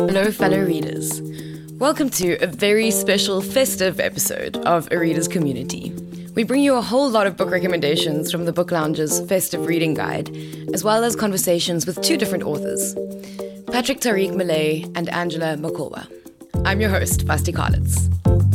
Hello, fellow readers. Welcome to a very special festive episode of A Reader's Community. We bring you a whole lot of book recommendations from the Book Lounge's festive reading guide, as well as conversations with two different authors, Patrick Tariq Millay and Angela Makolwa. I'm your host, Basti Karlitz.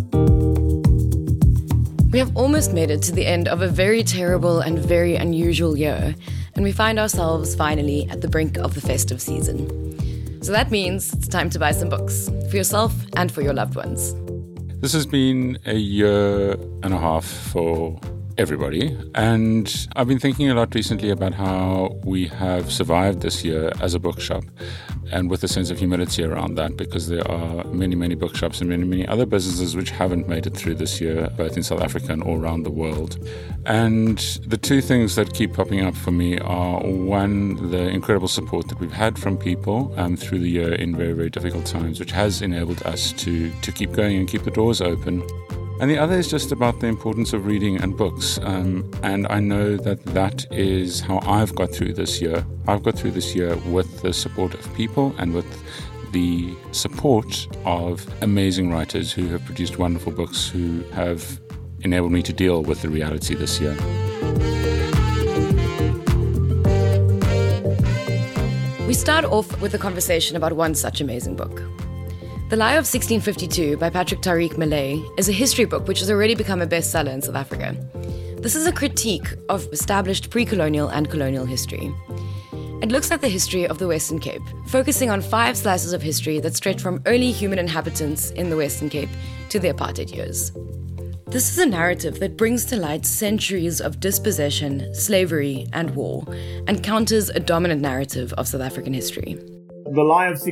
We have almost made it to the end of a very terrible and very unusual year, and we find ourselves finally at the brink of the festive season. So that means it's time to buy some books, for yourself and for your loved ones. This has been a year and a half for everybody, and I've been thinking a lot recently about how we have survived this year as a bookshop, and with a sense of humility around that, because there are many, many bookshops and many, many other businesses which haven't made it through this year, both in South Africa and all around the world. And the two things that keep popping up for me are, one, the incredible support that we've had from people through the year in very, very difficult times, which has enabled us to keep going and keep the doors open. And the other is just about the importance of reading and books. And I know that is how I've got through this year. I've got through this year with the support of people and with the support of amazing writers who have produced wonderful books, who have enabled me to deal with the reality this year. We start off with a conversation about one such amazing book. The Lie of 1652 by Patrick Tariq Millay is a history book which has already become a bestseller in South Africa. This is a critique of established pre-colonial and colonial history. It looks at the history of the Western Cape, focusing on 5 slices of history that stretch from early human inhabitants in the Western Cape to the apartheid years. This is a narrative that brings to light centuries of dispossession, slavery, and war, and counters a dominant narrative of South African history. The Lie of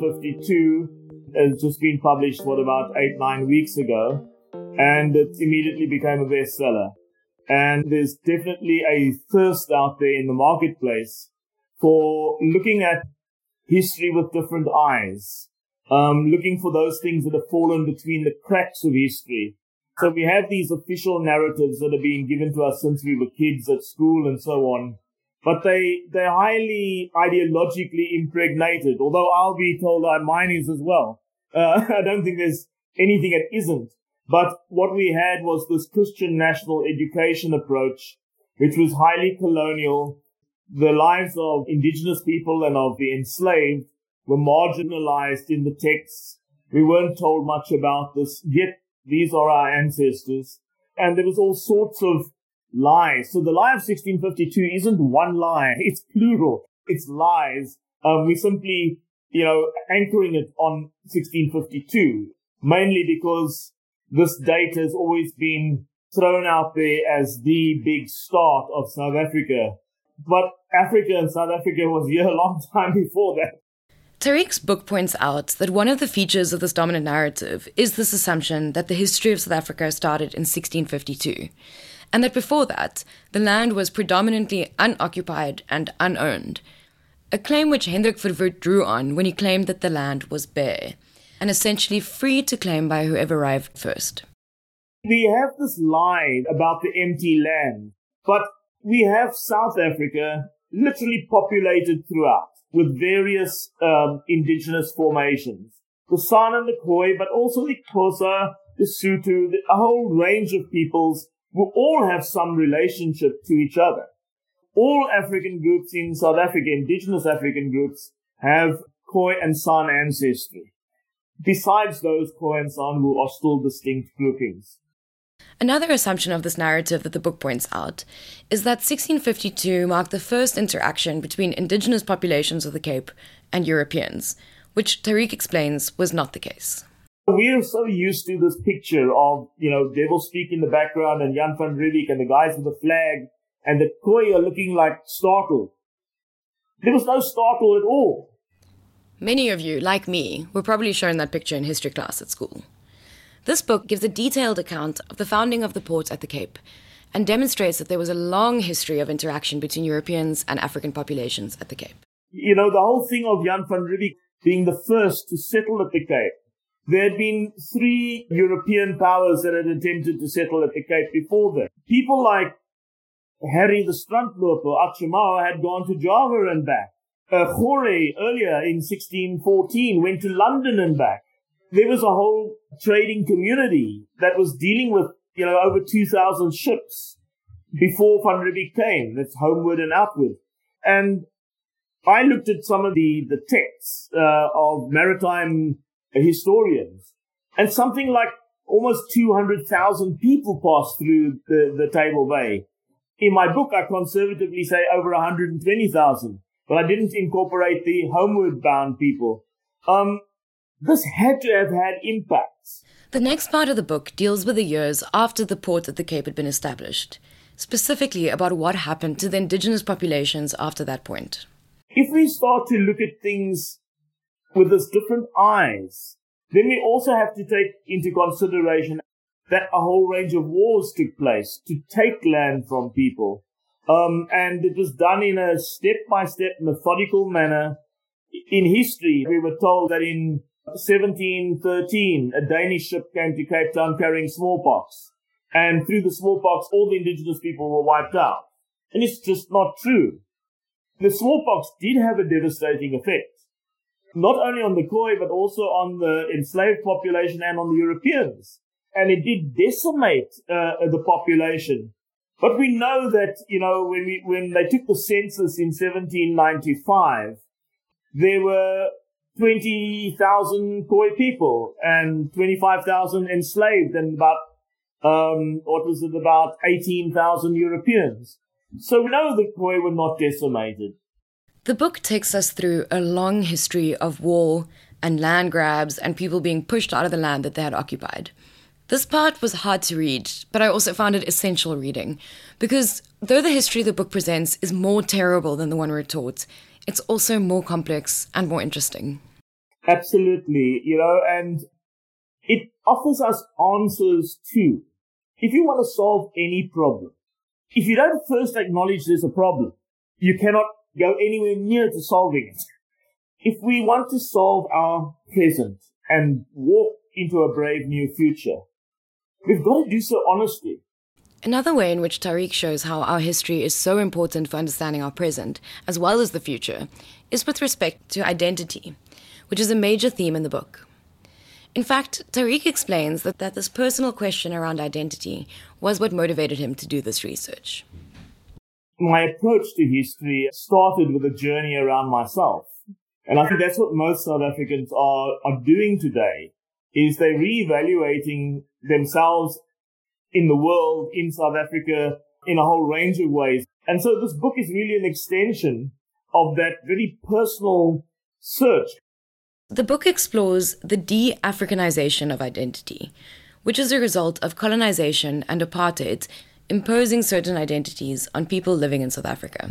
1652 has just been published, about 8-9 weeks ago, and it immediately became a bestseller. And there's definitely a thirst out there in the marketplace for looking at history with different eyes, looking for those things that have fallen between the cracks of history. So we have these official narratives that have been given to us since we were kids at school and so on, but they're highly ideologically impregnated, although I'll be told that mine is as well. I don't think there's anything that isn't. But what we had was this Christian national education approach, which was highly colonial. The lives of indigenous people and of the enslaved were marginalized in the texts. We weren't told much about this, yet these are our ancestors. And there was all sorts of lies. So the Lie of 1652 isn't one lie, it's plural. It's lies. We simply anchoring it on 1652, mainly because this date has always been thrown out there as the big start of South Africa. But Africa and South Africa was here a long time before that. Tariq's book points out that one of the features of this dominant narrative is this assumption that the history of South Africa started in 1652, and that before that, the land was predominantly unoccupied and unowned. A claim which Hendrik Verwoerd drew on when he claimed that the land was bare, and essentially free to claim by whoever arrived first. We have this lie about the empty land, but we have South Africa literally populated throughout with various indigenous formations. The San and the Khoi, but also the Xhosa, the Sotho, a whole range of peoples who all have some relationship to each other. All African groups in South Africa, indigenous African groups, have Khoi and San ancestry. Besides those Khoi and San who are still distinct groupings. Another assumption of this narrative that the book points out is that 1652 marked the first interaction between indigenous populations of the Cape and Europeans, which Tariq explains was not the case. We're so used to this picture of, Devil Speak in the background and Jan van Riebeeck and the guys with the flag, and the Khoi are looking like startled. There was no startle at all. Many of you, like me, were probably shown that picture in history class at school. This book gives a detailed account of the founding of the port at the Cape and demonstrates that there was a long history of interaction between Europeans and African populations at the Cape. The whole thing of Jan van Riebeeck being the first to settle at the Cape. There had been 3 European powers that had attempted to settle at the Cape before that. People like Harry the Strandloper, Achimau, had gone to Java and back. Gore earlier in 1614 went to London and back. There was a whole trading community that was dealing with, over 2,000 ships before Van Riebeeck came. That's homeward and outward. And I looked at some of the texts of maritime historians, and something like almost 200,000 people passed through the Table Bay. In my book, I conservatively say over 120,000, but I didn't incorporate the homeward bound people. This had to have had impacts. The next part of the book deals with the years after the port at the Cape had been established, specifically about what happened to the indigenous populations after that point. If we start to look at things with this different eyes, then we also have to take into consideration that a whole range of wars took place to take land from people. And it was done in a step-by-step methodical manner. In history, we were told that in 1713, a Danish ship came to Cape Town carrying smallpox. And through the smallpox, all the indigenous people were wiped out. And it's just not true. The smallpox did have a devastating effect, not only on the Khoi, but also on the enslaved population and on the Europeans. And it did decimate the population. But we know that, when they took the census in 1795, there were 20,000 Khoi people and 25,000 enslaved and about 18,000 Europeans. So we know the Khoi were not decimated. The book takes us through a long history of war and land grabs and people being pushed out of the land that they had occupied. This part was hard to read, but I also found it essential reading, because though the history the book presents is more terrible than the one we're taught, it's also more complex and more interesting. Absolutely, and it offers us answers too. If you want to solve any problem, if you don't first acknowledge there's a problem, you cannot go anywhere near to solving it. If we want to solve our present and walk into a brave new future, we've got to do so honestly. Another way in which Tariq shows how our history is so important for understanding our present, as well as the future, is with respect to identity, which is a major theme in the book. In fact, Tariq explains that this personal question around identity was what motivated him to do this research. My approach to history started with a journey around myself. And I think that's what most South Africans are doing today, is they're reevaluating themselves in the world, in South Africa, in a whole range of ways. And so this book is really an extension of that very personal search. The book explores the de-Africanization of identity, which is a result of colonization and apartheid imposing certain identities on people living in South Africa.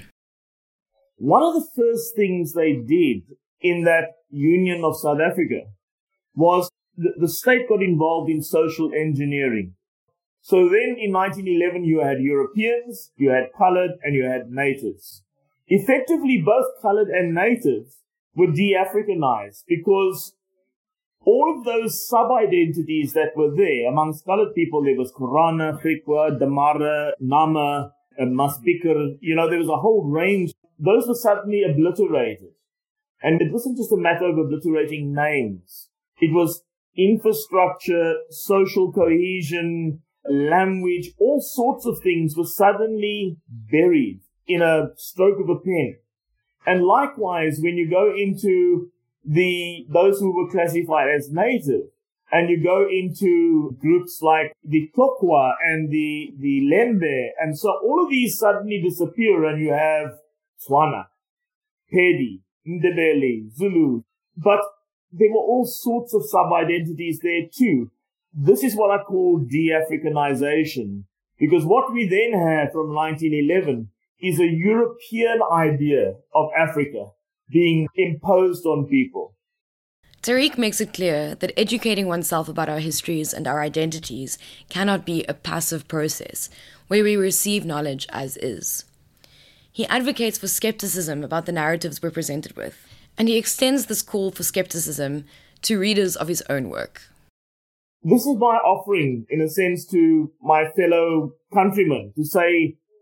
One of the first things they did in that union of South Africa was the state got involved in social engineering. So then in 1911, you had Europeans, you had colored, and you had natives. Effectively, both colored and natives were de-Africanized because all of those sub-identities that were there amongst colored people, there was Korana, Griqua, Damara, Nama, and Masbikar, there was a whole range. Those were suddenly obliterated. And it wasn't just a matter of obliterating names. It was infrastructure, social cohesion, language, all sorts of things were suddenly buried in a stroke of a pen. And likewise, when you go into those who were classified as native, and you go into groups like the Tlokwa and the Lembe, and so all of these suddenly disappear, and you have Tswana, Pedi, Ndebele, Zulu, but there were all sorts of sub-identities there too. This is what I call de-Africanization, because what we then have from 1911 is a European idea of Africa being imposed on people. Tariq makes it clear that educating oneself about our histories and our identities cannot be a passive process where we receive knowledge as is. He advocates for skepticism about the narratives we're presented with, and he extends this call for skepticism to readers of his own work. This is my offering, in a sense, to my fellow countrymen, to say,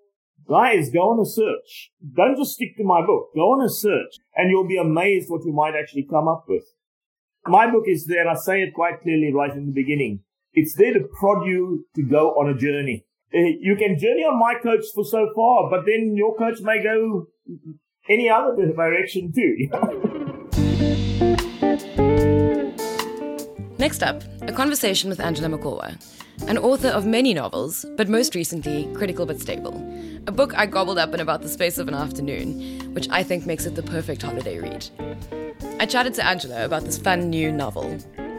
Guys, go on a search. Don't just stick to my book. Go on a search and you'll be amazed what you might actually come up with. My book is there, and I say it quite clearly right in the beginning. It's there to prod you to go on a journey. You can journey on my coach for so far, but then your coach may go any other direction too. Next up, a conversation with Angela Makholwa, an author of many novels, but most recently, Critical But Stable, a book I gobbled up in about the space of an afternoon, which I think makes it the perfect holiday read. I chatted to Angela about this fun new novel.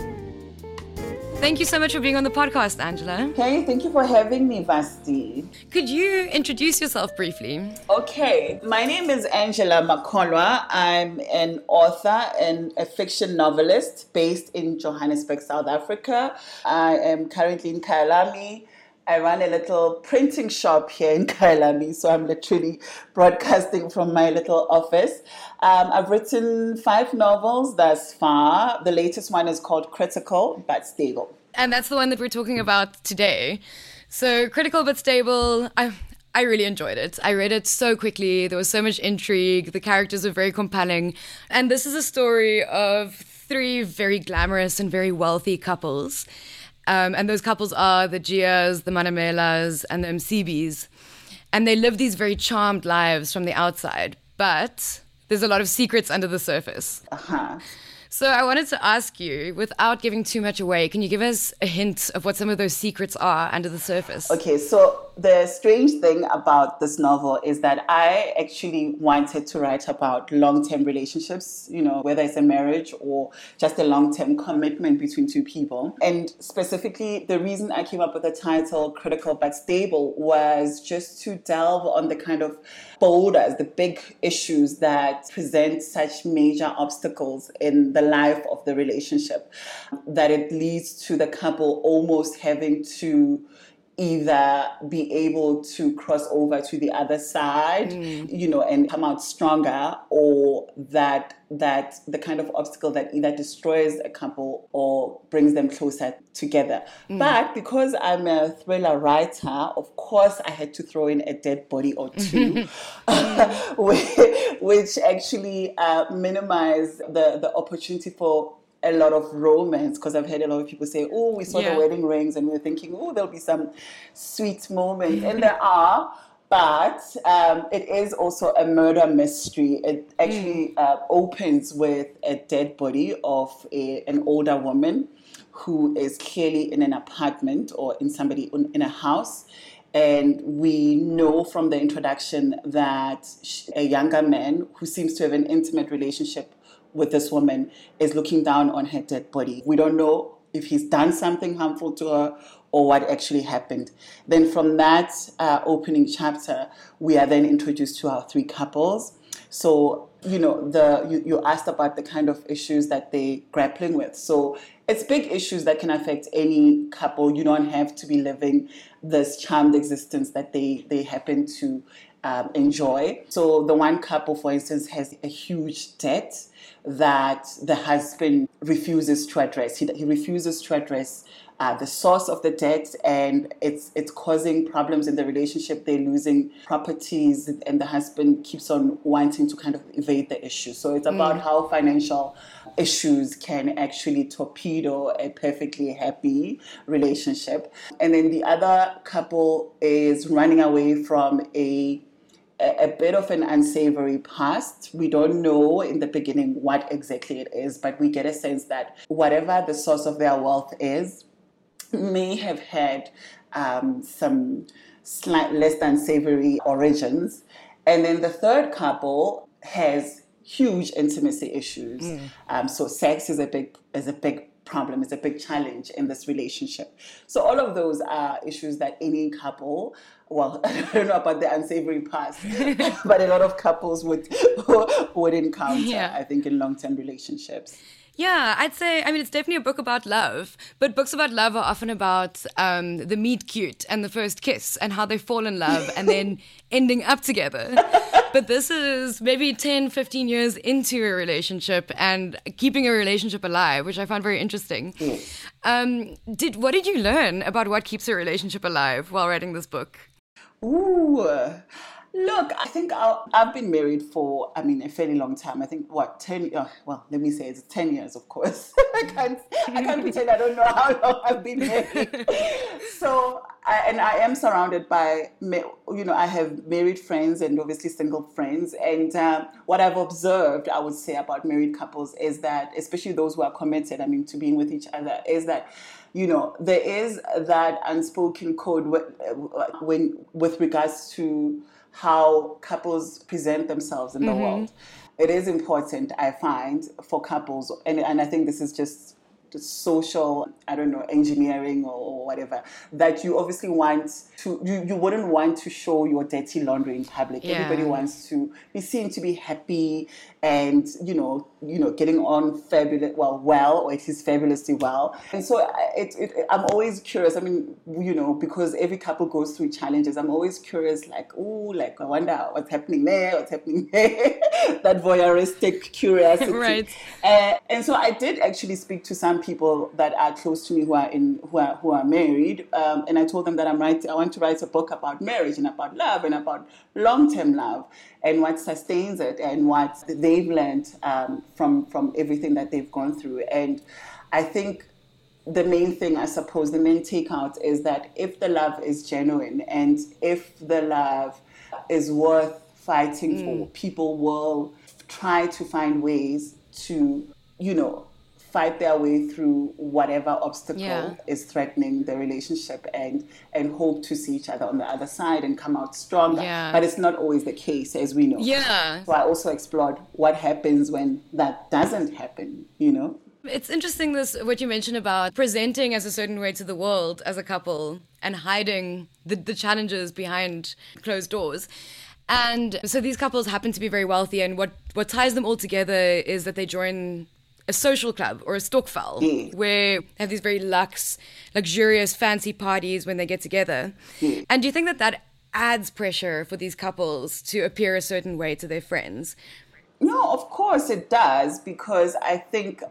Thank you so much for being on the podcast, Angela. Hey, thank you for having me, Vasti. Could you introduce yourself briefly? Okay, my name is Angela Makholwa. I'm an author and a fiction novelist based in Johannesburg, South Africa. I am currently in Kyalami. I run a little printing shop here in Kyalami, so I'm literally broadcasting from my little office. I've written 5 novels thus far. The latest one is called Critical But Stable. And that's the one that we're talking about today. So Critical But Stable, I really enjoyed it. I read it so quickly. There was so much intrigue. The characters were very compelling. And this is a story of 3 very glamorous and very wealthy couples. And those couples are the Gias, the Manamelas, and the Msibis. And they live these very charmed lives from the outside. But there's a lot of secrets under the surface. Uh-huh. So I wanted to ask you, without giving too much away, can you give us a hint of what some of those secrets are under the surface? Okay, so the strange thing about this novel is that I actually wanted to write about long-term relationships, whether it's a marriage or just a long-term commitment between 2 people. And specifically, the reason I came up with the title Critical But Stable was just to delve on the kind of boulders, the big issues that present such major obstacles in the life of the relationship, that it leads to the couple almost having to either be able to cross over to the other side, and come out stronger, or that the kind of obstacle that either destroys a couple or brings them closer together. But because I'm a thriller writer, of course I had to throw in a dead body or 2, which actually minimize the opportunity for a lot of romance, because I've heard a lot of people say, oh, we saw the wedding rings and we were thinking, oh, there'll be some sweet moments. And there are, but it is also a murder mystery. It actually opens with a dead body of an older woman who is clearly in an apartment or in a house. And we know from the introduction that a younger man who seems to have an intimate relationship with this woman is looking down on her dead body. We don't know if he's done something harmful to her or what actually happened. Then from that opening chapter, we are then introduced to our 3 couples. So, you asked about the kind of issues that they're grappling with. So it's big issues that can affect any couple. You don't have to be living this charmed existence that they happen to enjoy. So the one couple, for instance, has a huge debt that the husband refuses to address. He refuses to address the source of the debt, and it's causing problems in the relationship. They're losing properties, and the husband keeps on wanting to kind of evade the issue. So it's about how financial issues can actually torpedo a perfectly happy relationship. And then the other couple is running away from a bit of an unsavory past. We don't know in the beginning what exactly it is, but we get a sense that whatever the source of their wealth is may have had some slight less than savory origins. And then the third couple has huge intimacy issues. So sex is a big problem, it's a big challenge in this relationship. So all of those are issues that any couple, well, I don't know about the unsavory past, but a lot of couples would encounter, I think, in long-term relationships. Yeah, I'd say, it's definitely a book about love, but books about love are often about the meet cute and the first kiss and how they fall in love and then ending up together. But this is maybe 10, 15 years into a relationship and keeping a relationship alive, which I found very interesting. What did you learn about what keeps a relationship alive while writing this book? Ooh, Look, I think I've been married for, a fairly long time. I think, 10, let me say it's 10 years, of course. I can't pretend I don't know how long I've been married. So, I am surrounded by, I have married friends and obviously single friends. And what I've observed, I would say, about married couples is that, especially those who are committed, to being with each other, is that, there is that unspoken code with regards to how couples present themselves in the world. It is important, I find, for couples, and I think this is just social, engineering or whatever, that you obviously want to, you wouldn't want to show your dirty laundry in public. Yeah. Everybody wants to be seen to be happy and, getting on fabulous, or at least fabulously well. And so I'm always curious, because every couple goes through challenges, I'm always curious, I wonder what's happening there, that voyeuristic curiosity. Right. And so I did actually speak to some people that are close to me who are married, and I told them that I want to write a book about marriage and about love and about long-term love and what sustains it and what they've learned from everything that they've gone through. And I think the main thing, I suppose, the main takeout is that if the love is genuine and if the love is worth fighting for, people will try to find ways to, fight their way through whatever obstacle is threatening the relationship and hope to see each other on the other side and come out stronger. Yeah. But it's not always the case, as we know. Yeah. So I also explored what happens when that doesn't happen, It's interesting, what you mentioned about presenting as a certain way to the world as a couple and hiding the challenges behind closed doors. And so these couples happen to be very wealthy, and what ties them all together is that they join a social club or a stokvel where they have these very luxurious, fancy parties when they get together. And do you think that adds pressure for these couples to appear a certain way to their friends? No, of course it does, because I think,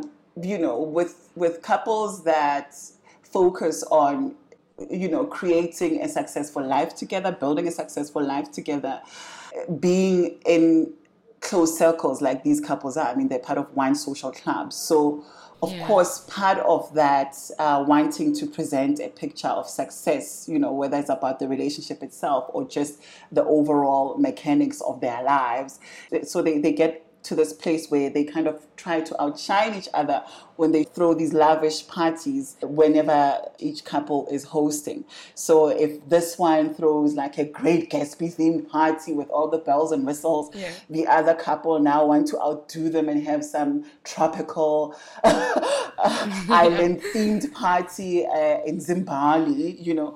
with couples that focus on, creating a successful life together, building a successful life together, being in close circles like these couples are. They're part of one social club. So, of course, part of that wanting to present a picture of success, whether it's about the relationship itself or just the overall mechanics of their lives. So they get to this place where they kind of try to outshine each other when they throw these lavish parties whenever each couple is hosting. So if this one throws like a Great Gatsby themed party with all the bells and whistles, the other couple now want to outdo them and have some tropical island themed party in Zimbabwe,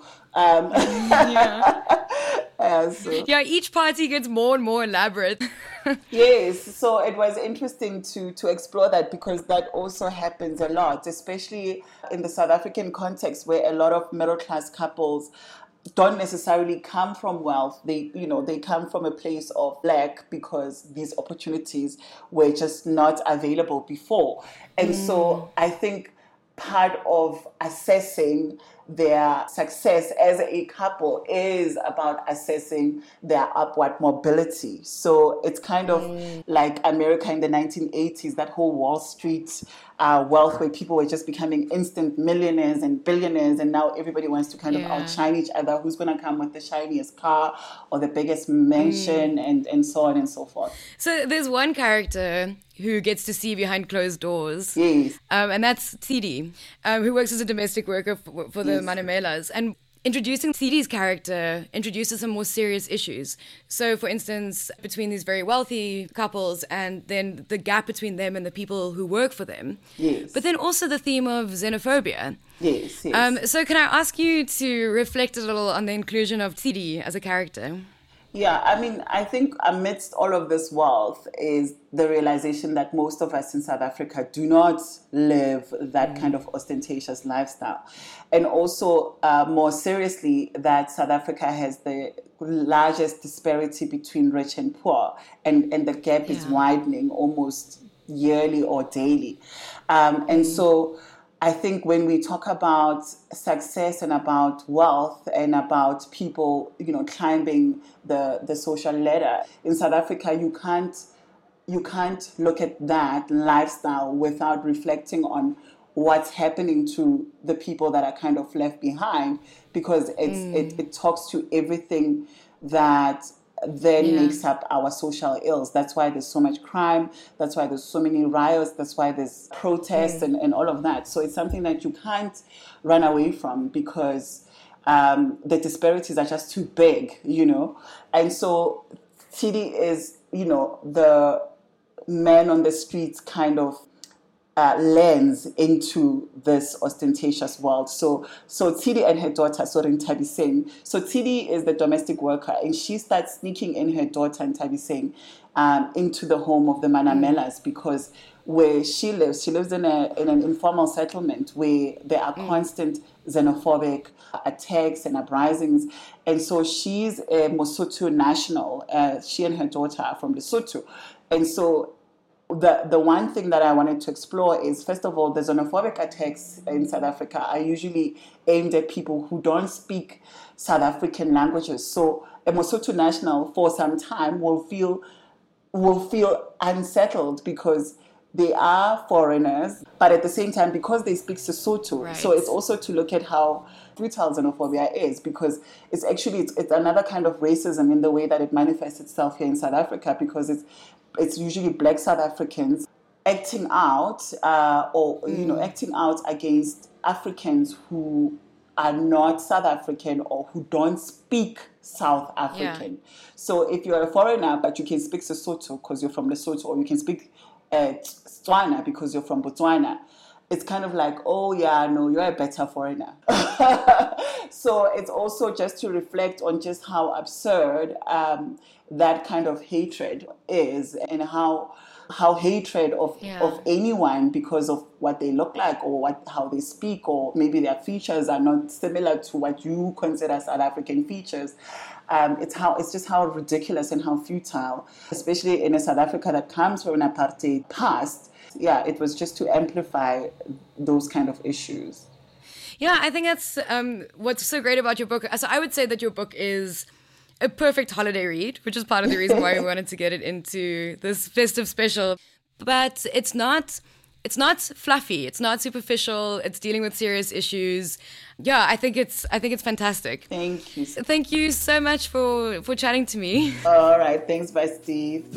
each party gets more and more elaborate. Yes, so it was interesting to explore that, because that also happens a lot, especially in the South African context, where a lot of middle-class couples don't necessarily come from wealth. They come from a place of lack because these opportunities were just not available before. And so I think part of assessing their success as a couple is about assessing their upward mobility. So it's kind of like America in the 1980s, that whole Wall Street wealth where people were just becoming instant millionaires and billionaires, and now everybody wants to kind of outshine each other. Who's going to come with the shiniest car or the biggest mansion and so on and so forth. So there's one character who gets to see behind closed doors. Yes. And that's Tsidi, who works as a domestic worker for the Manumelas. And introducing Tsidi's character introduces some more serious issues. So, for instance, between these very wealthy couples and then the gap between them and the people who work for them. Yes. But then also the theme of xenophobia. Yes. So can I ask you to reflect a little on the inclusion of Tsidi as a character? Yeah, I think amidst all of this wealth is the realization that most of us in South Africa do not live that kind of ostentatious lifestyle. And also, more seriously, that South Africa has the largest disparity between rich and poor, and the gap is widening almost yearly or daily. And so I think when we talk about success and about wealth and about people, climbing the social ladder in South Africa, you can't look at that lifestyle without reflecting on what's happening to the people that are kind of left behind, because it talks to everything that then makes up our social ills. That's why there's so much crime. That's why there's so many riots. That's why there's protests and all of that. So it's something that you can't run away from, because the disparities are just too big, And so Tidi is, the man on the streets kind of lens into this ostentatious world. So Tidi and her daughter, Sorin Thabiseng. So Tidi is the domestic worker, and she starts sneaking in her daughter and Thabiseng into the home of the Manamelas, because where she lives in an informal settlement where there are constant xenophobic attacks and uprisings. And so she's a Mosotho national. She and her daughter are from Lesotho. And so the one thing that I wanted to explore is, first of all, the xenophobic attacks in South Africa are usually aimed at people who don't speak South African languages. So a Mosotho national for some time will feel unsettled because they are foreigners, but at the same time, because they speak Sesotho. Right. So it's also to look at how brutal xenophobia is, because it's another kind of racism in the way that it manifests itself here in South Africa, because it's usually Black South Africans acting out acting out against Africans who are not South African or who don't speak South African. Yeah. So if you're a foreigner but you can speak Sesotho because you're from Lesotho, or you can speak Tswana because you're from Botswana, it's kind of like, oh yeah, no, you're a better foreigner. So it's also just to reflect on just how absurd that kind of hatred is, and how hatred of anyone because of what they look like or how they speak, or maybe their features are not similar to what you consider South African features. It's just how ridiculous and how futile, especially in a South Africa that comes from an apartheid past. Yeah, it was just to amplify those kind of issues. Yeah, I think that's what's so great about your book. So I would say that your book is a perfect holiday read, which is part of the reason why we wanted to get it into this festive special. But it's not fluffy. It's not superficial. It's dealing with serious issues. Yeah, I think it's fantastic. Thank you. Thank you so much for chatting to me. All right. Thanks, bye, Steve.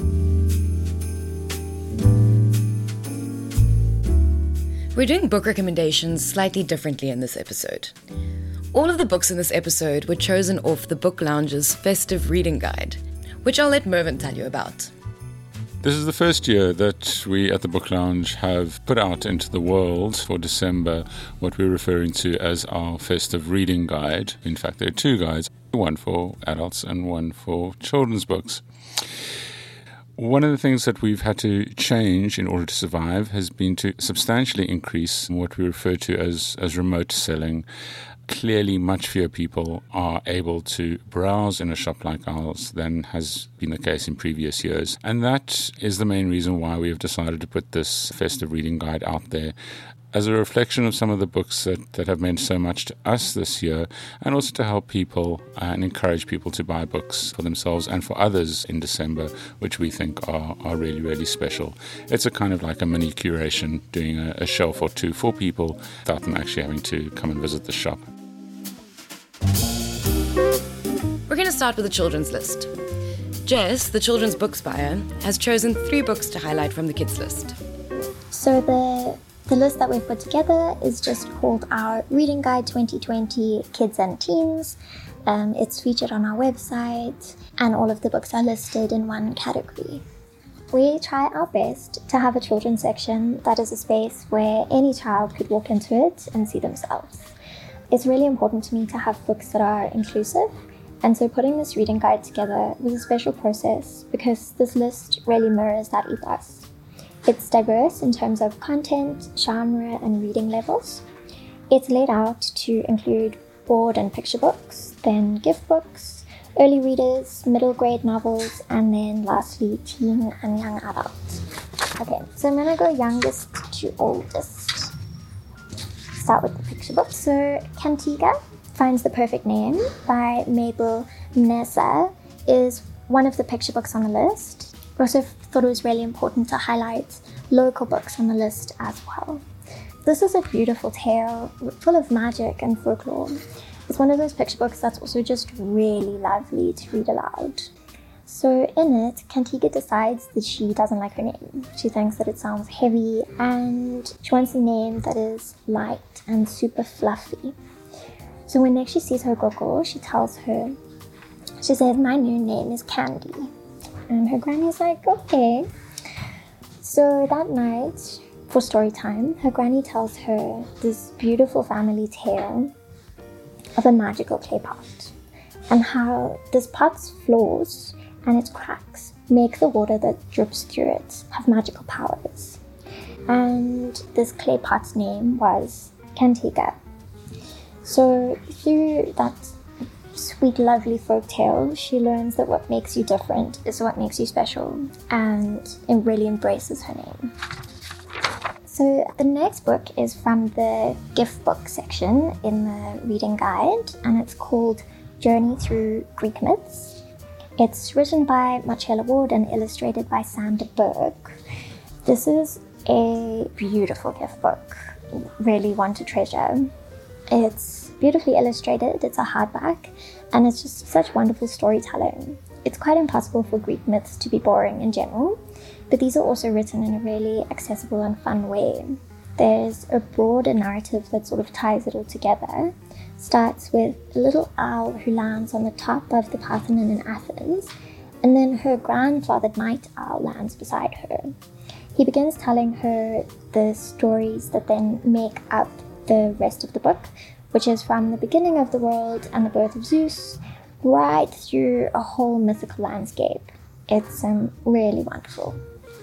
We're doing book recommendations slightly differently in this episode. All of the books in this episode were chosen off the Book Lounge's festive reading guide, which I'll let Mervyn tell you about. This is the first year that we at the Book Lounge have put out into the world for December what we're referring to as our festive reading guide. In fact, there are two guides, one for adults and one for children's books. One of the things that we've had to change in order to survive has been to substantially increase what we refer to as remote selling. Clearly, much fewer people are able to browse in a shop like ours than has been the case in previous years. And that is the main reason why we have decided to put this festive reading guide out there, as a reflection of some of the books that have meant so much to us this year, and also to help people and encourage people to buy books for themselves and for others in December, which we think are really, really special. It's a kind of like a mini curation, doing a shelf or two for people without them actually having to come and visit the shop. We're going to start with the children's list. Jess, the children's books buyer, has chosen 3 books to highlight from the kids list. So the list that we've put together is just called our Reading Guide 2020 Kids and Teens. It's featured on our website, and all of the books are listed in one category. We try our best to have a children's section that is a space where any child could walk into it and see themselves. It's really important to me to have books that are inclusive, and so putting this reading guide together was a special process because this list really mirrors that ethos. It's diverse in terms of content, genre, and reading levels. It's laid out to include board and picture books, then gift books, early readers, middle grade novels, and then lastly, teen and young adult. Okay, so I'm going to go youngest to oldest. start with the picture book. So Cantiga, Finds the Perfect Name by Mabel Mnesa, is one of the picture books on the list. I also thought it was really important to highlight local books on the list as well. This is a beautiful tale full of magic and folklore. It's one of those picture books that's also just really lovely to read aloud. So in it, Cantiga decides that she doesn't like her name. She thinks that it sounds heavy and she wants a name that is light and super fluffy. So when next she sees her gogo, she tells her, she says, "My new name is Candy." And her granny's like, okay. So that night, for story time, her granny tells her this beautiful family tale of a magical clay pot and how this pot's flaws and its cracks make the water that drips through it have magical powers. And this clay pot's name was Cantiga. So through that sweet, lovely folktale, she learns that what makes you different is what makes you special, and it really embraces her name. So the next book is from the gift book section in the reading guide, and it's called Journey Through Greek Myths. It's written by Marcella Ward and illustrated by Sander Berg. This is a beautiful gift book, really one to treasure. It's beautifully illustrated, it's a hardback, and it's just such wonderful storytelling. It's quite impossible for Greek myths to be boring in general, but these are also written in a really accessible and fun way. There's a broader narrative that sort of ties it all together. Starts with a little owl who lands on the top of the Parthenon in Athens, and then her grandfather Night Owl lands beside her. He begins telling her the stories that then make up the rest of the book, which is from the beginning of the world and the birth of Zeus, right through a whole mythical landscape. It's really wonderful.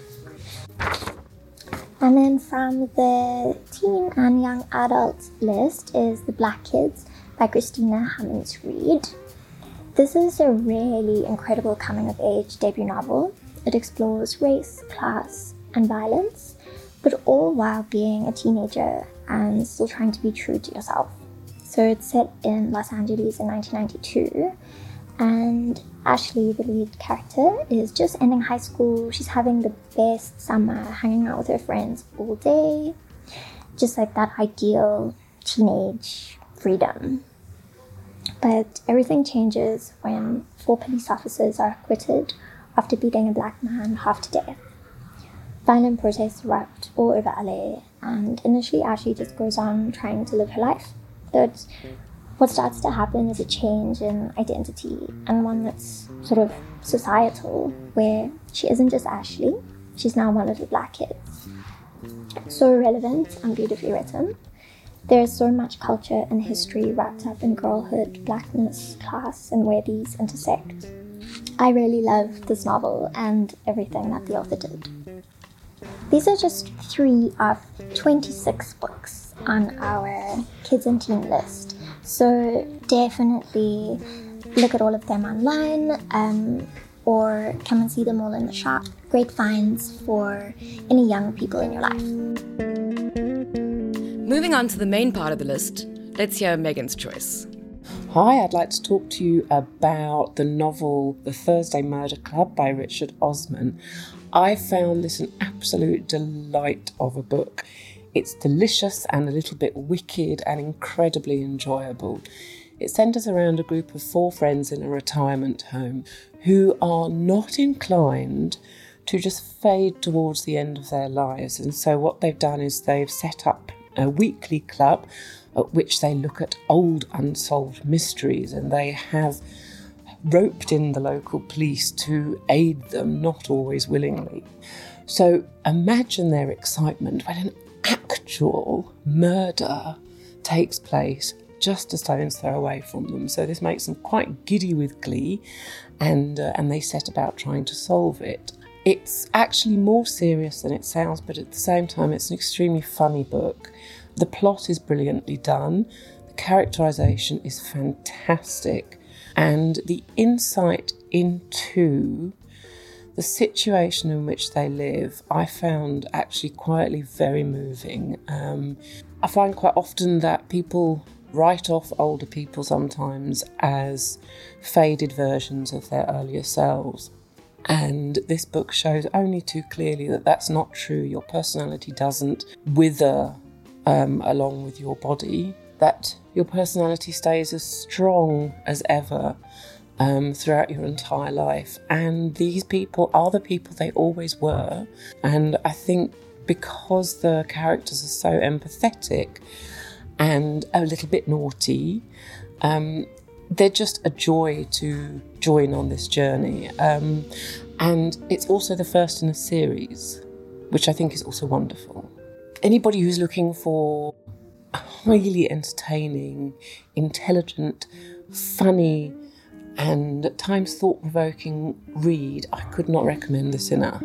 And then from the teen and young adult list is The Black Kids by Christina Hammonds Reed. This is a really incredible coming-of-age debut novel. It explores race, class, and violence, but all while being a teenager and still trying to be true to yourself. So it's set in Los Angeles in 1992, and Ashley, the lead character, is just ending high school. She's having the best summer, hanging out with her friends all day, just like that ideal teenage freedom. But everything changes when 4 police officers are acquitted after beating a black man half to death. Violent protests erupt all over LA, and initially Ashley just goes on trying to live her life. But what starts to happen is a change in identity, and one that's sort of societal, where she isn't just Ashley, she's now one of the black kids. So relevant and beautifully written. There's so much culture and history wrapped up in girlhood, blackness, class, and where these intersect. I really love this novel and everything that the author did. These are just 3 of 26 books on our kids and teen list. So definitely look at all of them online or come and see them all in the shop. Great finds for any young people in your life. Moving on to the main part of the list, let's hear Megan's choice. Hi, I'd like to talk to you about the novel The Thursday Murder Club by Richard Osman. I found this an absolute delight of a book. It's delicious and a little bit wicked and incredibly enjoyable. It centres around a group of 4 friends in a retirement home who are not inclined to just fade towards the end of their lives. And so what they've done is they've set up a weekly club at which they look at old unsolved mysteries, and they have roped in the local police to aid them, not always willingly. So imagine their excitement when an actual murder takes place just a stone's throw away from them. So this makes them quite giddy with glee, and they set about trying to solve it. It's actually more serious than it sounds, but at the same time it's an extremely funny book. The plot is brilliantly done, the characterisation is fantastic, and the insight into the situation in which they live, I found actually quietly very moving. I find quite often that people write off older people sometimes as faded versions of their earlier selves. And this book shows only too clearly that that's not true. Your personality doesn't wither along with your body, that your personality stays as strong as ever throughout your entire life. And these people are the people they always were. And I think because the characters are so empathetic and a little bit naughty, they're just a joy to join on this journey. And it's also the first in a series, which I think is also wonderful. Anybody who's looking for a highly entertaining, intelligent, funny, and at times thought-provoking read, I could not recommend this enough.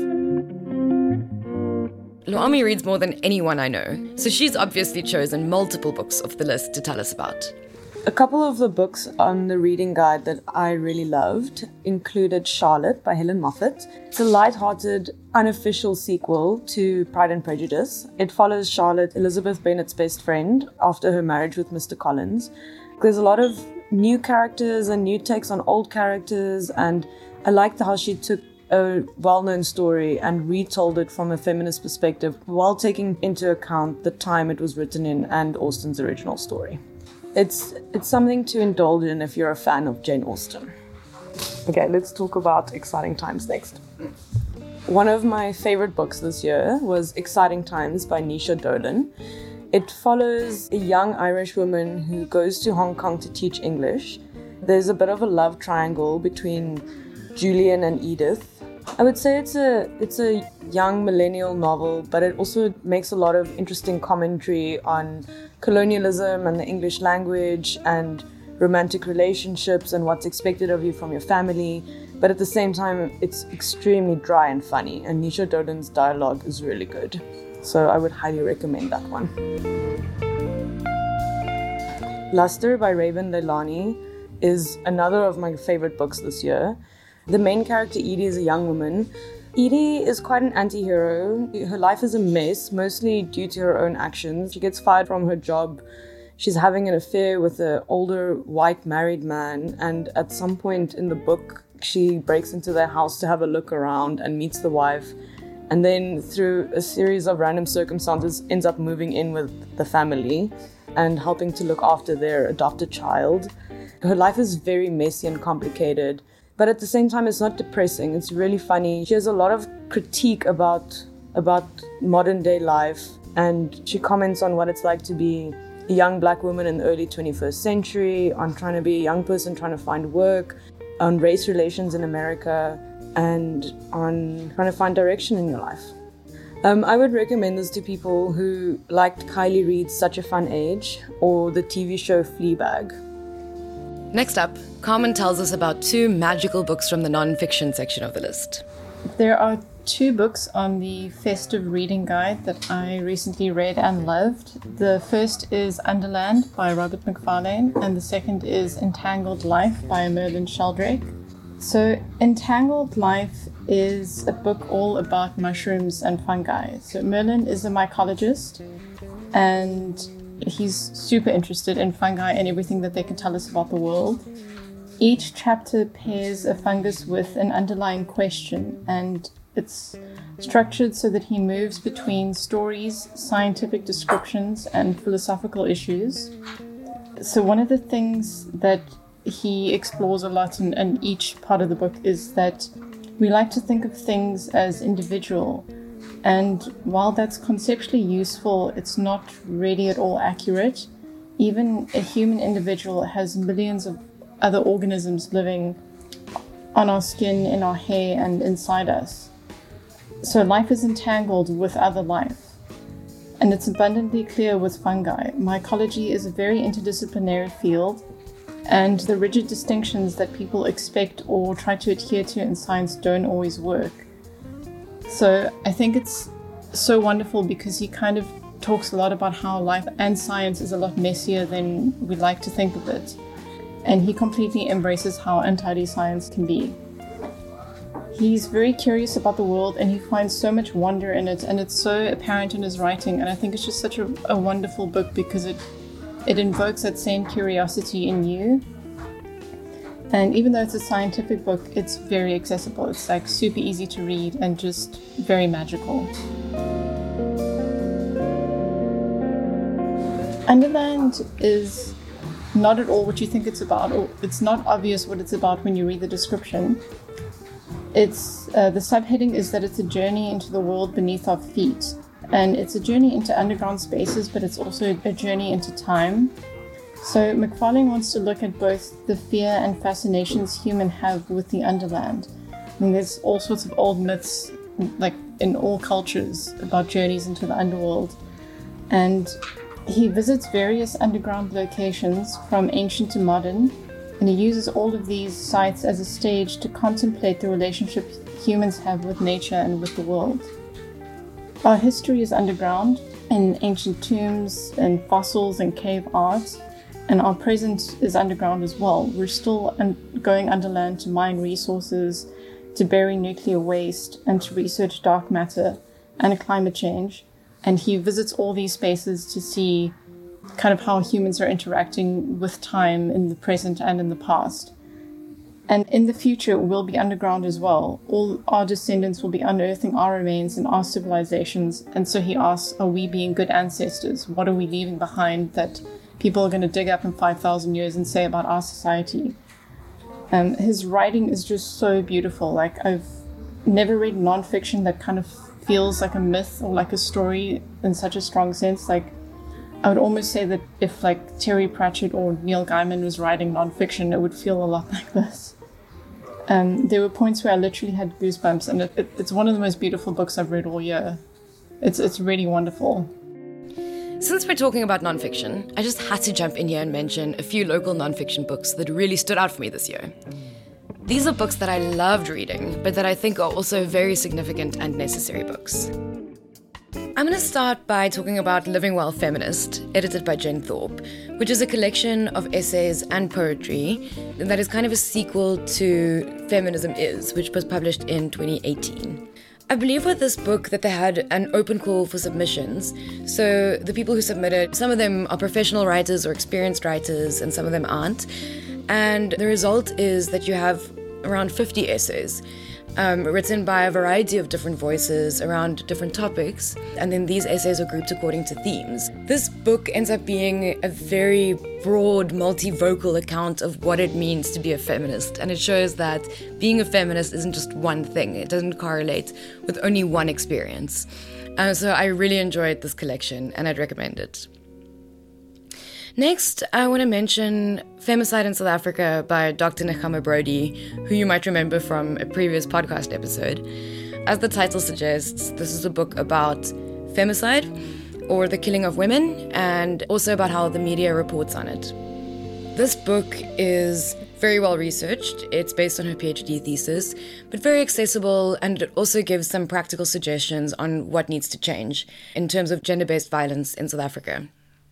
Luami reads more than anyone I know, so she's obviously chosen multiple books off the list to tell us about. A couple of the books on the reading guide that I really loved included Charlotte by Helen Moffat. It's a light-hearted, unofficial sequel to Pride and Prejudice. It follows Charlotte, Elizabeth Bennet's best friend, after her marriage with Mr. Collins. There's a lot of new characters and new takes on old characters, and I liked how she took a well-known story and retold it from a feminist perspective while taking into account the time it was written in and Austen's original story. It's something to indulge in if you're a fan of Jane Austen. Okay, let's talk about Exciting Times next. One of my favorite books this year was Exciting Times by Nisha Dolan. It follows a young Irish woman who goes to Hong Kong to teach English. There's a bit of a love triangle between Julian and Edith. I would say it's a young millennial novel, but it also makes a lot of interesting commentary on colonialism and the English language and romantic relationships and what's expected of you from your family. But at the same time, it's extremely dry and funny, and Nisha Dolan's dialogue is really good. So I would highly recommend that one. Luster by Raven Leilani is another of my favorite books this year. The main character, Edie, is a young woman. Edie is quite an anti-hero. Her life is a mess, mostly due to her own actions. She gets fired from her job. She's having an affair with an older white married man, and at some point in the book, she breaks into their house to have a look around and meets the wife, and then through a series of random circumstances ends up moving in with the family and helping to look after their adopted child. Her life is very messy and complicated, but at the same time it's not depressing. It's really funny. She has a lot of critique about modern day life, and she comments on what it's like to be a young black woman in the early 21st century, on trying to be a young person trying to find work, on race relations in America, and on trying to find direction in your life. I would recommend this to people who liked Kylie Reid's Such a Fun Age or the TV show Fleabag. Next up, Carmen tells us about two magical books from the non-fiction section of the list. There are two books on the festive reading guide that I recently read and loved. The first is Underland by Robert McFarlane, and the second is Entangled Life by Merlin Sheldrake. So Entangled Life is a book all about mushrooms and fungi. So Merlin is a mycologist, and he's super interested in fungi and everything that they can tell us about the world. Each chapter pairs a fungus with an underlying question, and it's structured so that he moves between stories, scientific descriptions, and philosophical issues. So one of the things that he explores a lot in each part of the book is that we like to think of things as individual. And while that's conceptually useful, it's not really at all accurate. Even a human individual has millions of other organisms living on our skin, in our hair, and inside us. So life is entangled with other life. And it's abundantly clear with fungi. Mycology is a very interdisciplinary field, and the rigid distinctions that people expect or try to adhere to in science don't always work. So I think it's so wonderful because he kind of talks a lot about how life and science is a lot messier than we like to think of it. And he completely embraces how untidy science can be. He's very curious about the world and he finds so much wonder in it, and it's so apparent in his writing. And I think it's just such a wonderful book because it invokes that same curiosity in you. And even though it's a scientific book, it's very accessible. It's like super easy to read and just very magical. Underland is not at all what you think it's about, or it's not obvious what it's about when you read the description. It's the subheading is that it's a journey into the world beneath our feet, and it's a journey into underground spaces, but it's also a journey into time. So Macfarlane wants to look at both the fear and fascinations humans have with the underland. I mean, there's all sorts of old myths, like in all cultures, about journeys into the underworld, and he visits various underground locations from ancient to modern, and he uses all of these sites as a stage to contemplate the relationship humans have with nature and with the world. Our history is underground, in ancient tombs and fossils and cave art, and our present is underground as well. We're still going underland to mine resources, to bury nuclear waste, and to research dark matter and climate change. And he visits all these spaces to see kind of how humans are interacting with time in the present and in the past. And in the future, we'll be underground as well. All our descendants will be unearthing our remains in our civilizations. And so he asks, are we being good ancestors? What are we leaving behind that people are going to dig up in 5,000 years and say about our society? His writing is just so beautiful. Like, I've never read nonfiction that kind of feels like a myth or like a story in such a strong sense. Like, I would almost say that if like Terry Pratchett or Neil Gaiman was writing nonfiction, it would feel a lot like this. There were points where I literally had goosebumps, and it's one of the most beautiful books I've read all year. It's really wonderful. Since we're talking about nonfiction, I just had to jump in here and mention a few local nonfiction books that really stood out for me this year. These are books that I loved reading, but that I think are also very significant and necessary books. I'm going to start by talking about Living Well Feminist, edited by Jen Thorpe, which is a collection of essays and poetry that is kind of a sequel to Feminism Is, which was published in 2018. I believe with this book that they had an open call for submissions. So the people who submitted, some of them are professional writers or experienced writers, and some of them aren't. And the result is that you have around 50 essays written by a variety of different voices around different topics, and then these essays are grouped according to themes. This book ends up being a very broad, multi-vocal account of what it means to be a feminist, and it shows that being a feminist isn't just one thing. It doesn't correlate with only one experience. So I really enjoyed this collection, and I'd recommend it. Next, I want to mention Femicide in South Africa by Dr. Nechama Brody, who you might remember from a previous podcast episode. As the title suggests, this is a book about femicide, or the killing of women, and also about how the media reports on it. This book is very well researched. It's based on her PhD thesis, but very accessible, and it also gives some practical suggestions on what needs to change in terms of gender-based violence in South Africa.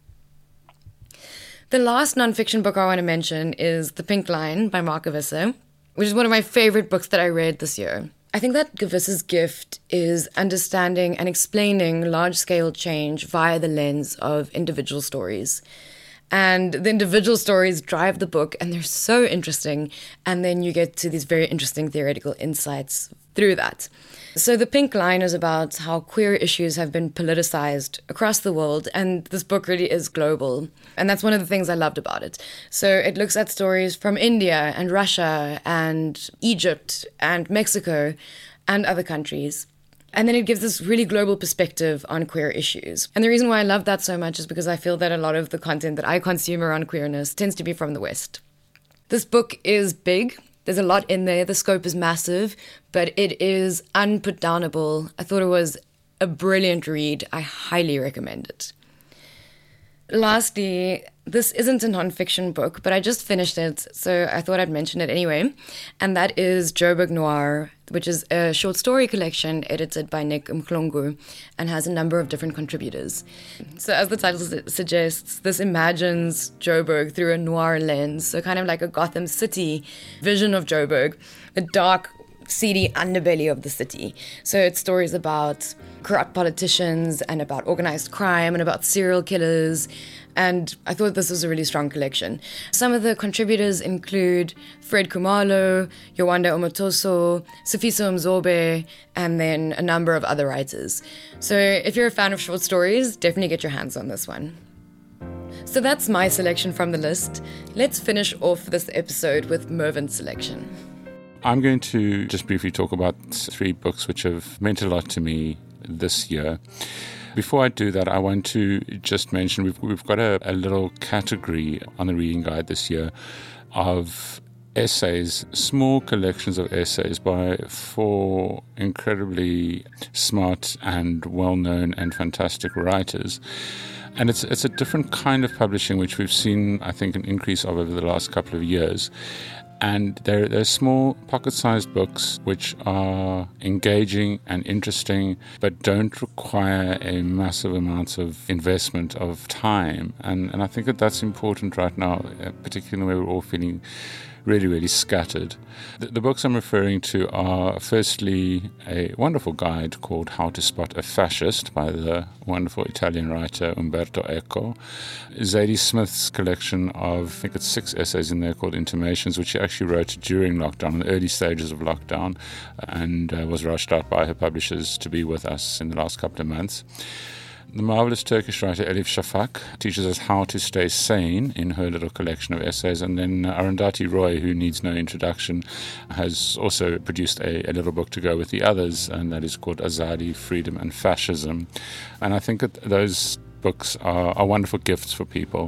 The last nonfiction book I want to mention is The Pink Line by Mark Gewisser, which is one of my favorite books that I read this year. I think that Gewisser's gift is understanding and explaining large-scale change via the lens of individual stories. And the individual stories drive the book, and they're so interesting, and then you get to these very interesting theoretical insights through that. So The Pink Line is about how queer issues have been politicized across the world, and this book really is global. And that's one of the things I loved about it. So it looks at stories from India and Russia and Egypt and Mexico and other countries. And then it gives this really global perspective on queer issues. And the reason why I love that so much is because I feel that a lot of the content that I consume around queerness tends to be from the West. This book is big. There's a lot in there. The scope is massive, but it is unputdownable. I thought it was a brilliant read. I highly recommend it. Lastly, this isn't a nonfiction book, but I just finished it, so I thought I'd mention it anyway. And that is Joburg Noir, which is a short story collection edited by Nick Mhlongo and has a number of different contributors. So as the title suggests, this imagines Joburg through a noir lens, so kind of like a Gotham City vision of Joburg, a dark, seedy underbelly of the city. So it's stories about corrupt politicians and about organized crime and about serial killers. And I thought this was a really strong collection. Some of the contributors include Fred Khumalo, Yewande Omotoso, Sifiso Mzobe, and then a number of other writers. So if you're a fan of short stories, definitely get your hands on this one. So that's my selection from the list. Let's finish off this episode with Mervyn's selection. I'm going to just briefly talk about 3 books which have meant a lot to me this year. Before I do that, I want to just mention we've got a little category on the reading guide this year of essays, small collections of essays by 4 incredibly smart and well-known and fantastic writers. And it's a different kind of publishing which we've seen, I think, an increase of over the last couple of years. And they're small, pocket-sized books which are engaging and interesting, but don't require a massive amount of investment of time. And I think that's important right now, particularly in the way we're all feeling really, really scattered. The books I'm referring to are, firstly, a wonderful guide called How to Spot a Fascist by the wonderful Italian writer Umberto Eco. Zadie Smith's collection of, I think it's 6 essays in there called Intimations, which she actually wrote during lockdown, in the early stages of lockdown, and was rushed out by her publishers to be with us in the last couple of months. The marvelous Turkish writer Elif Shafak teaches us how to stay sane in her little collection of essays. And then Arundhati Roy, who needs no introduction, has also produced a little book to go with the others, and that is called Azadi, Freedom and Fascism. And I think that those books are wonderful gifts for people.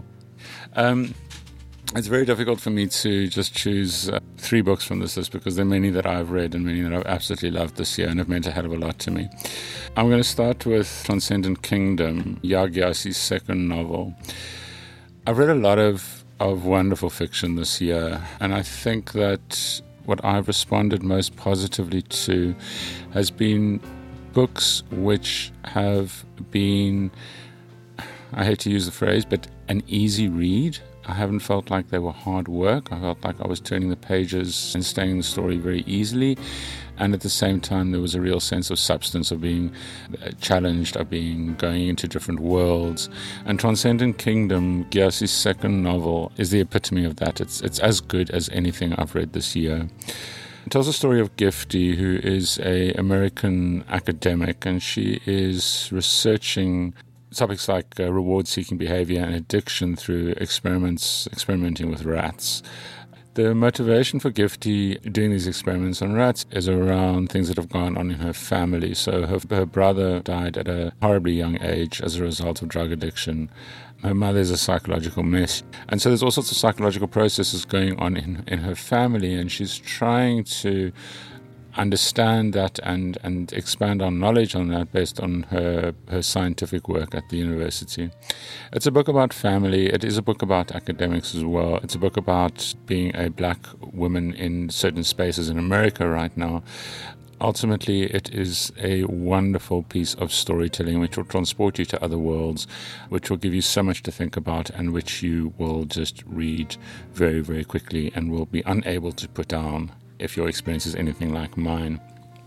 It's very difficult for me to just choose 3 books from this list because there are many that I've read and many that I've absolutely loved this year and have meant a hell of a lot to me. I'm going to start with Transcendent Kingdom, Yaa Gyasi's second novel. I've read a lot of wonderful fiction this year, and I think that what I've responded most positively to has been books which have been, I hate to use the phrase, but an easy read. I haven't felt like they were hard work. I felt like I was turning the pages and staying in the story very easily. And at the same time, there was a real sense of substance, of being challenged, of going into different worlds. And Transcendent Kingdom, Gyasi's second novel, is the epitome of that. It's as good as anything I've read this year. It tells the story of Gifty, who is an American academic, and she is researching topics like reward-seeking behavior and addiction through experimenting with rats. The motivation for Gifty doing these experiments on rats is around things that have gone on in her family. So her brother died at a horribly young age as a result of drug addiction. Her mother is a psychological mess. And so there's all sorts of psychological processes going on in her family, and she's trying to understand that and expand our knowledge on that based on her scientific work at the university. It's a book about family. It is a book about academics as well. It's a book about being a black woman in certain spaces in America right now. Ultimately, it is a wonderful piece of storytelling which will transport you to other worlds, which will give you so much to think about, and which you will just read very, very quickly and will be unable to put down if your experience is anything like mine.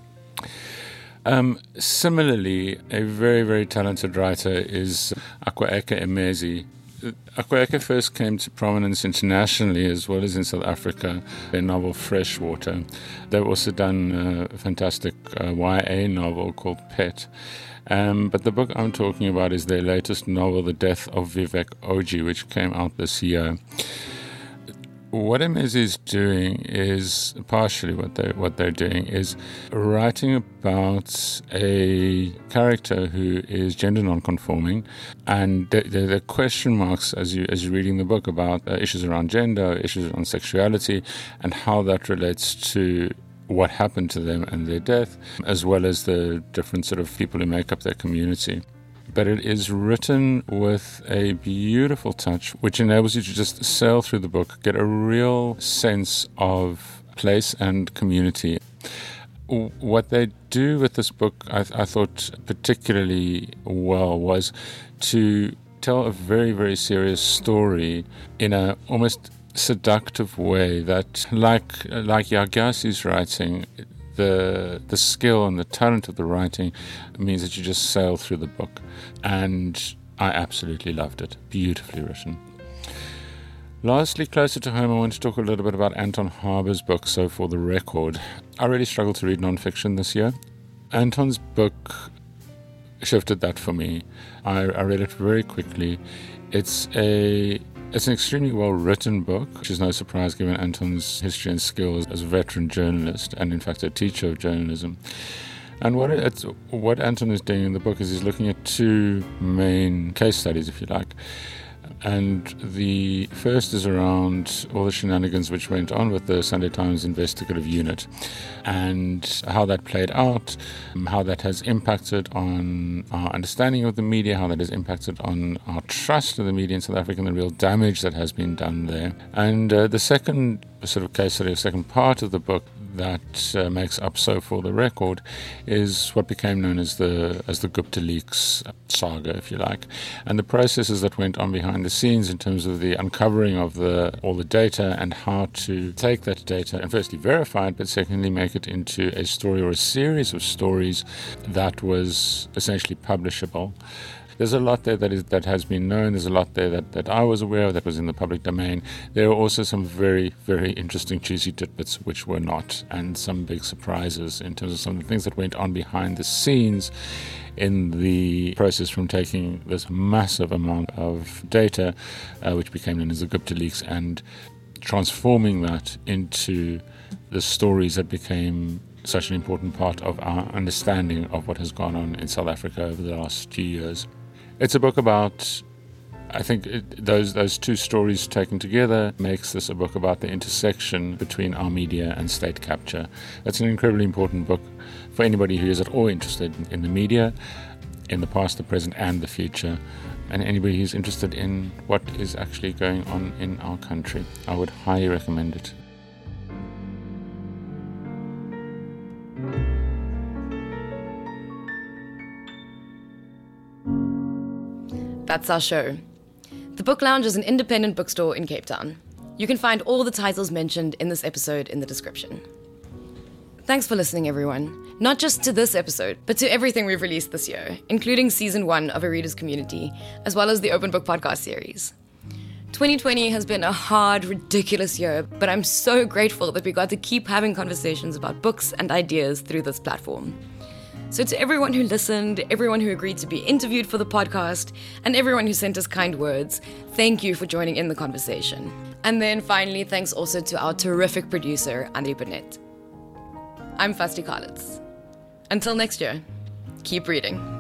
Similarly, a very, very talented writer is Akwaeke Emezi. Akwaeke first came to prominence internationally as well as in South Africa, their novel Freshwater. They've also done a fantastic YA novel called Pet. But the book I'm talking about is their latest novel, The Death of Vivek Oji, which came out this year. What Emezi is doing is, partially what they're doing is writing about a character who is gender non-conforming, and there are question marks as you're reading the book about issues around gender, issues around sexuality, and how that relates to what happened to them and their death, as well as the different sort of people who make up their community. But it is written with a beautiful touch, which enables you to just sail through the book, get a real sense of place and community. What they do with this book, I thought particularly well, was to tell a very, very serious story in a almost seductive way that, like Yaa Gyasi's writing, the skill and the talent of the writing means that you just sail through the book. And I absolutely loved it. Beautifully written. Lastly, closer to home, I want to talk a little bit about Anton Harber's book, So For the Record. I really struggled to read nonfiction this year. Anton's book shifted that for me. I read it very quickly. It's an extremely well-written book, which is no surprise given Anton's history and skills as a veteran journalist and, in fact, a teacher of journalism. And what Anton is doing in the book is he's looking at two main case studies, if you like. And the first is around all the shenanigans which went on with the Sunday Times investigative unit and how that played out, how that has impacted on our understanding of the media, how that has impacted on our trust of the media in South Africa, and the real damage that has been done there. And the second sort of case study, the second part of the book that makes up So For the Record is what became known as the Gupta Leaks saga, if you like, and the processes that went on behind the scenes in terms of the uncovering of all the data and how to take that data and firstly verify it, but secondly make it into a story or a series of stories that was essentially publishable. There's a lot there that has been known. There's a lot there that I was aware of that was in the public domain. There are also some very, very interesting, juicy tidbits which were not, and some big surprises in terms of some of the things that went on behind the scenes in the process from taking this massive amount of data, which became known as the Gupta Leaks, and transforming that into the stories that became such an important part of our understanding of what has gone on in South Africa over the last few years. It's a book about, I think those two stories taken together makes this a book about the intersection between our media and state capture. That's an incredibly important book for anybody who is at all interested in the media, in the past, the present, and the future, and anybody who's interested in what is actually going on in our country. I would highly recommend it. That's our show. The Book Lounge is an independent bookstore in Cape Town. You can find all the titles mentioned in this episode in the description. Thanks for listening, everyone. Not just to this episode, but to everything we've released this year, including Season 1 of A Reader's Community, as well as the Open Book podcast series. 2020 has been a hard, ridiculous year, but I'm so grateful that we got to keep having conversations about books and ideas through this platform. So to everyone who listened, everyone who agreed to be interviewed for the podcast, and everyone who sent us kind words, thank you for joining in the conversation. And then finally, thanks also to our terrific producer, Andri Burnett. I'm Fasti Kalitz. Until next year, keep reading.